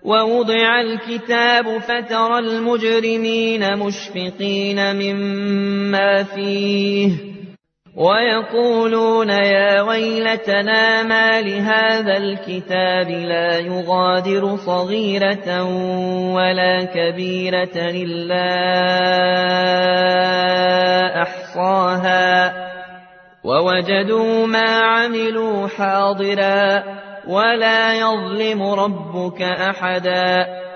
ووضع الكتاب فترى المجرمين مشفقين مما فيه ويقولون يا ويلتنا ما لهذا الكتاب لا يغادر صغيرة ولا كبيرة إلا أحصاها ووجدوا ما عملوا حاضرا ولا يظلم ربك أحدا